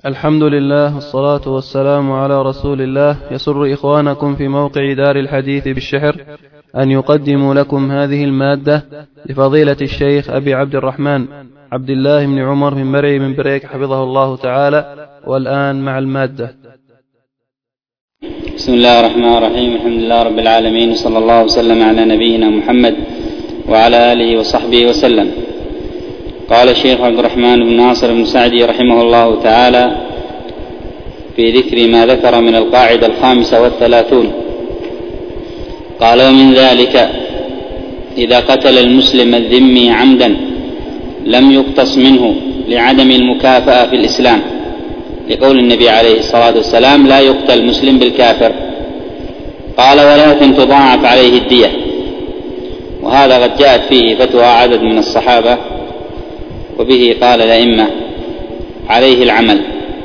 الحمد لله والصلاة والسلام على رسول الله. يسر إخوانكم في موقع دار الحديث بالشحر أن يقدموا لكم هذه المادة لفضيلة الشيخ أبي عبد الرحمن عبد الله بن عمر بن مرعي من بريك حفظه الله تعالى. والآن مع المادة. بسم الله الرحمن الرحيم. الحمد لله رب العالمين، وصلى الله وسلم على نبينا محمد وعلى آله وصحبه وسلم. قال الشيخ عبد الرحمن بن ناصر بن سعدي رحمه الله تعالى في ذكر ما ذكر من القاعدة 35، قال: ومن ذلك إذا قتل المسلم الذمي عمدا لم يقتص منه لعدم المكافأة في الإسلام، لقول النبي عليه الصلاة والسلام: لا يقتل مسلم بالكافر. قال: ولكن تضاعف عليه الدية. وهذا قد جاءت فيه فتوى عدد من الصحابة، وبه قال الأئمة عليه العمل،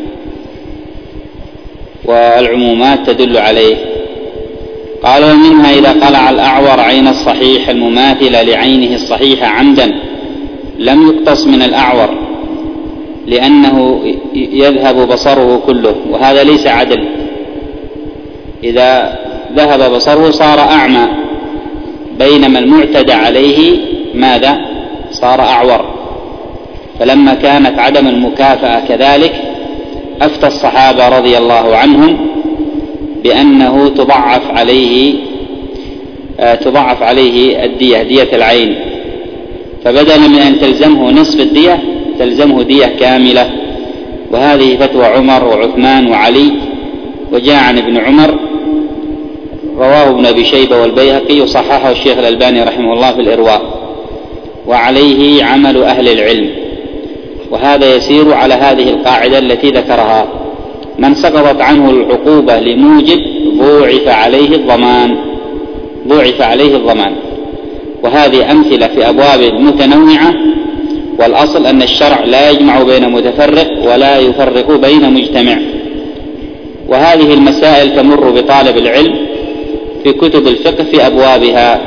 والعمومات تدل عليه. قال: ومنها إذا قلع الأعور عين الصحيح المماثلة لعينه الصحيحة عمدا لم يقتص من الأعور، لأنه يذهب بصره كله، وهذا ليس عدل. إذا ذهب بصره صار أعمى، بينما المعتدى عليه ماذا؟ صار أعور. فلما كانت عدم المكافأة كذلك أفتى الصحابة رضي الله عنهم بأنه تضعف عليه الدية، دية العين، فبدلا من أن تلزمه نصف الدية تلزمه دية كاملة. وهذه فتوى عمر وعثمان وعلي، وجاء عن ابن عمر، رواه ابن أبي شيبة والبيهقي، وصححه الشيخ الألباني رحمه الله في الإرواء، وعليه عمل أهل العلم. وهذا يسير على هذه القاعدة التي ذكرها: من سقطت عنه العقوبة لموجب ضوعف عليه الضمان. وهذه أمثلة في أبواب متنوعة، والأصل أن الشرع لا يجمع بين متفرق ولا يفرق بين مجتمع. وهذه المسائل تمر بطالب العلم في كتب الفقه في أبوابها.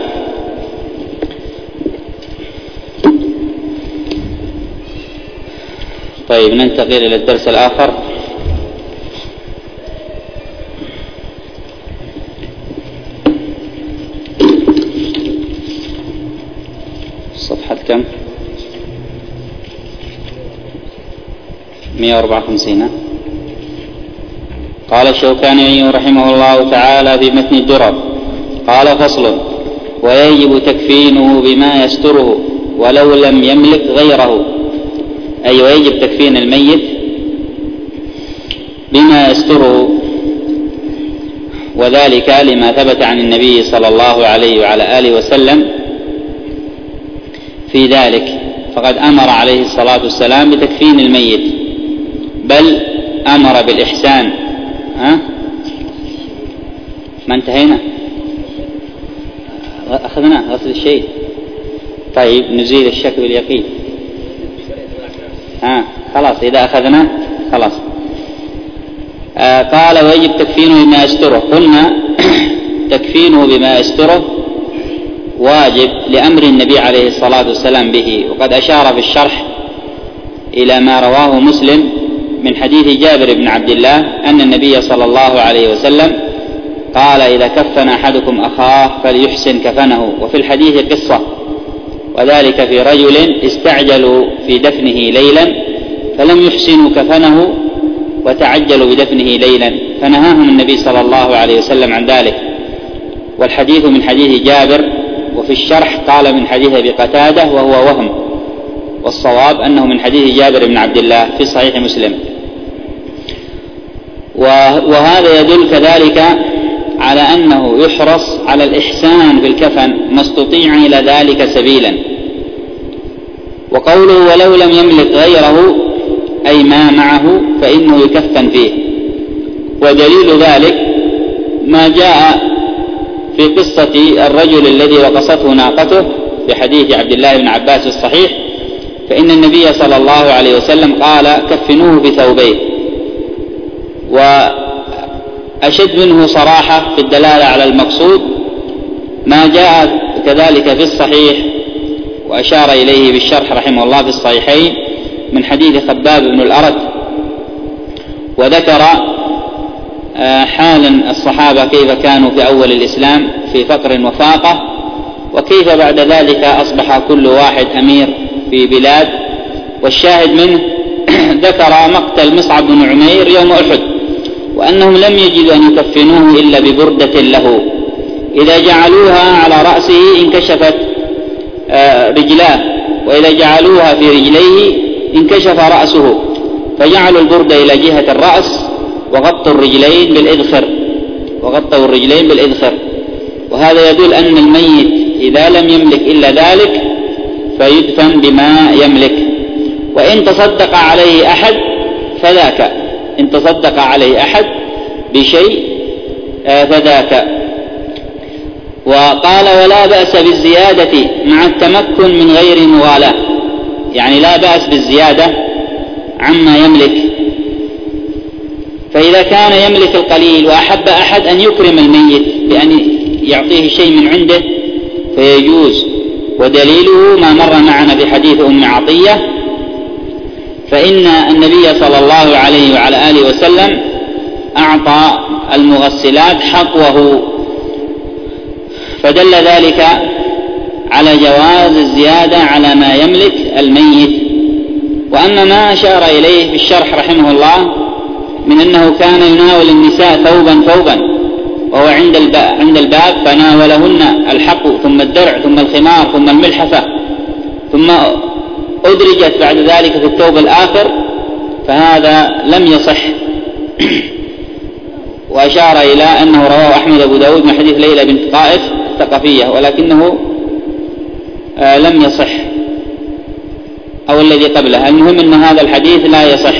طيب، ننتقل إلى الدرس الآخر. صفحة كم؟ 154. قال الشوكاني رحمه الله تعالى في متن الدرر: قال: فصل: ويجب تكفينه بما يستره ولو لم يملك غيره، أي ويجب تكفين الميت بما يستره، وذلك لما ثبت عن النبي صلى الله عليه وعلى آله وسلم في ذلك، فقد أمر عليه الصلاة والسلام بتكفين الميت، بل أمر بالإحسان. ما انتهينا؟ أخذنا غسل الشيء. طيب، نزيل الشك باليقين. خلاص، إذا أخذنا خلاص. قال: ويجب تكفينه بما يستره. قلنا تكفينه بما يستره واجب لأمر النبي عليه الصلاة والسلام به، وقد أشار في الشرح إلى ما رواه مسلم من حديث جابر بن عبد الله أن النبي صلى الله عليه وسلم قال: إذا كفن أحدكم أخاه فليحسن كفنه. وفي الحديث قصة، وذلك في رجل استعجلوا في دفنه ليلا فلم يحسنوا كفنه وتعجلوا بدفنه ليلا، فنهاهم النبي صلى الله عليه وسلم عن ذلك. والحديث من حديث جابر، وفي الشرح قال من حديث أبي قتادة وهو وهم، والصواب أنه من حديث جابر بن عبد الله في صحيح مسلم. وهذا يدل كذلك على أنه يحرص على الإحسان بالكفن ما استطيع إلى ذلك سبيلا. وقوله: ولو لم يملك غيره، أي ما معه فإنه يكفن فيه. ودليل ذلك ما جاء في قصة الرجل الذي وقصته ناقته في حديث عبد الله بن عباس الصحيح، فإن النبي صلى الله عليه وسلم قال: كفنوه بثوبين. وأشد منه صراحة في الدلالة على المقصود ما جاء كذلك في الصحيح، وأشار إليه بالشرح رحمه الله في الصحيحين من حديث خباب بن الأرت وذكر حال الصحابة كيف كانوا في أول الإسلام في فقر وفاقة، وكيف بعد ذلك أصبح كل واحد أمير في بلاد. والشاهد منه ذكر مقتل مصعب بن عمير يوم أحد، وأنهم لم يجدوا أن يكفنوه إلا ببردة له، إذا جعلوها على رأسه انكشفت رجلاه، وإذا جعلوها في رجليه انكشف رأسه، فجعلوا البردة إلى جهة الرأس وغطوا الرجلين بالإذخر. وهذا يدل أن الميت إذا لم يملك إلا ذلك فيدفن بما يملك. وإن تصدق عليه أحد فذاك، إن تصدق عليه أحد بشيء فذاك. وقال ولا بأس بالزيادة مع التمكن من غير مغالاة، يعني لا بأس بالزيادة عما يملك. فإذا كان يملك القليل وأحب أحد أن يكرم الميت بأن يعطيه شيء من عنده فيجوز. ودليله ما مر معنا بحديث أم عطية، فإن النبي صلى الله عليه وعلى آله وسلم أعطى المغسلات حقوه، فدل ذلك على جواز الزيادة على ما يملك الميت. وأما ما أشار إليه في الشرح رحمه الله من أنه كان يناول النساء ثوبا وهو عند الباب فناولهن الحق ثم الدرع ثم الخمار ثم الملحفة ثم أدرجت بعد ذلك في الثوب الآخر، فهذا لم يصح. وأشار إلى أنه رواه أحمد أبو داود من حديث ليلى بنت طائف الثقفية، ولكنه لم يصح، أو الذي قبله. المهم أن هذا الحديث لا يصح.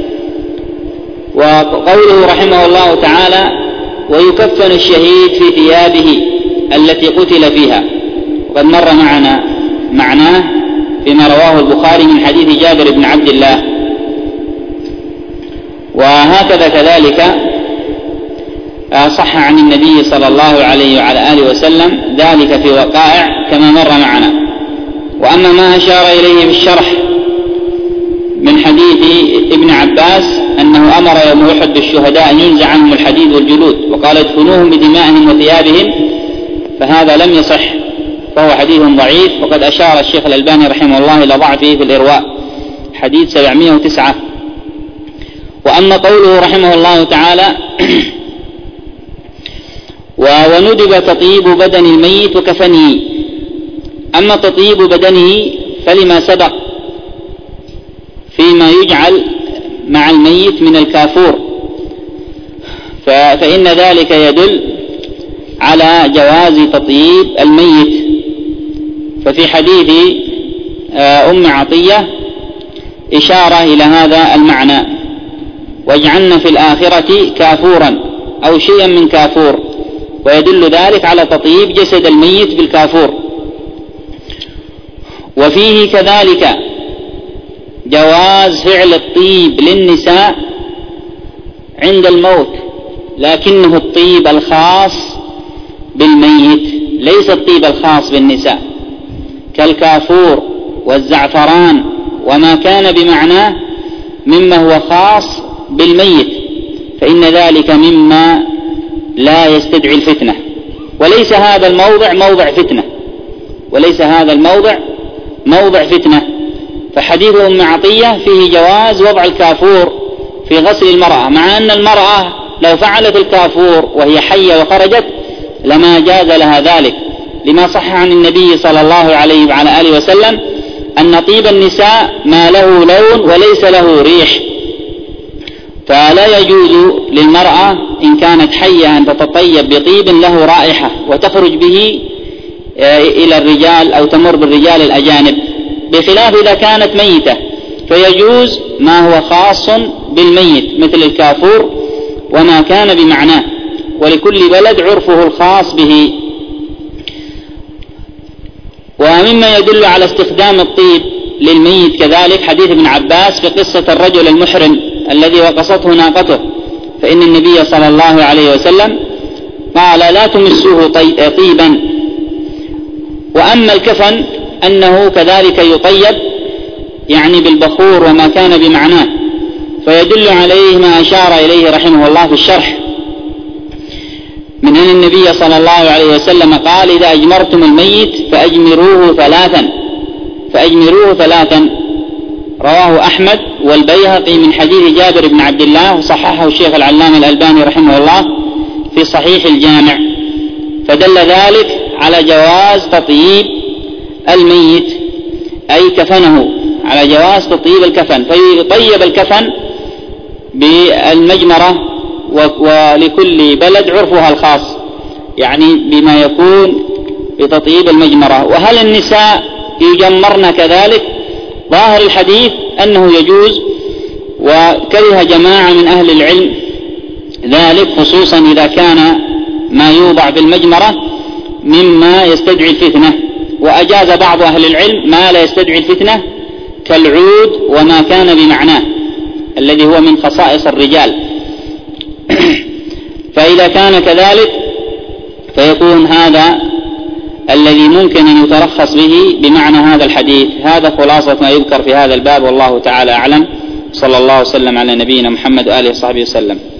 وقوله رحمه الله تعالى ويكفن الشهيد في ثيابه التي قتل فيها، وقد مر معنا معناه فيما رواه البخاري من حديث جابر بن عبد الله. وهكذا كذلك صح عن النبي صلى الله عليه وعلى آله وسلم ذلك في وقائع كما مر معنا. وأما ما أشار إليه بالشرح من حديث ابن عباس أنه أمر يوم أحد بالشهداء أن ينزع عنهم الحديد والجلود وقال ادفنوهم بدمائهم وثيابهم، فهذا لم يصح، فهو حديث ضعيف. وقد أشار الشيخ الألباني رحمه الله إلى ضعفه في الإرواء حديث 709. وأما قوله رحمه الله تعالى وندب تطيب بدن الميت وكفنه، أما تطيب بدنه فلما سبق فيما يجعل مع الميت من الكافور، فإن ذلك يدل على جواز تطيب الميت. ففي حديث أم عطية إشارة إلى هذا المعنى، واجعلنا في الآخرة كافورا أو شيئا من كافور، ويدل ذلك على تطيب جسد الميت بالكافور. وفيه كذلك جواز فعل الطيب للنساء عند الموت، لكنه الطيب الخاص بالميت ليس الطيب الخاص بالنساء، كالكافور والزعفران وما كان بمعناه مما هو خاص بالميت، فإن ذلك مما لا يستدعي الفتنة. وليس هذا الموضع موضع فتنة. فحديث أم عطية فيه جواز وضع الكافور في غسل المرأة، مع أن المرأة لو فعلت الكافور وهي حية وخرجت لما جاز لها ذلك، لما صح عن النبي صلى الله عليه وعلى آله وسلم أن طيب النساء ما له لون وليس له ريح، فلا يجوز للمرأة إن كانت حية أن تتطيب بطيب له رائحة وتخرج به إلى الرجال أو تمر بالرجال الأجانب، بخلاف إذا كانت ميتة فيجوز ما هو خاص بالميت مثل الكافور وما كان بمعناه، ولكل بلد عرفه الخاص به. ومما يدل على استخدام الطيب للميت كذلك حديث ابن عباس في قصة الرجل المحرم الذي وقصته ناقته، فإن النبي صلى الله عليه وسلم قال لا تمسوه طيبا. وأما الكفن أنه كذلك يطيب يعني بالبخور وما كان بمعناه، فيدل عليه ما أشار إليه رحمه الله في الشرح من أن النبي صلى الله عليه وسلم قال: إذا أجمرتم الميت فأجمروه ثلاثا. رواه أحمد والبيهقي من حديث جابر بن عبد الله، وصححه الشيخ العلامة الألباني رحمه الله في صحيح الجامع. فدل ذلك على جواز تطييب الميت، أي كفنه، على جواز تطيب الكفن، فيطيب الكفن بالمجمرة، ولكل بلد عرفها الخاص، يعني بما يكون بتطيب المجمرة. وهل النساء يجمرن كذلك؟ ظاهر الحديث أنه يجوز، وكره جماعة من أهل العلم ذلك، خصوصا إذا كان ما يوضع بالمجمرة مما يستدعي الفتنة، وأجاز بعض أهل العلم ما لا يستدعي الفتنة كالعود وما كان بمعناه الذي هو من خصائص الرجال. فإذا كان كذلك فيكون هذا الذي ممكن أن يترخص به بمعنى هذا الحديث. هذا خلاصة ما يذكر في هذا الباب، والله تعالى أعلم. صلى الله وسلم على نبينا محمد وآله وصحبه وسلم.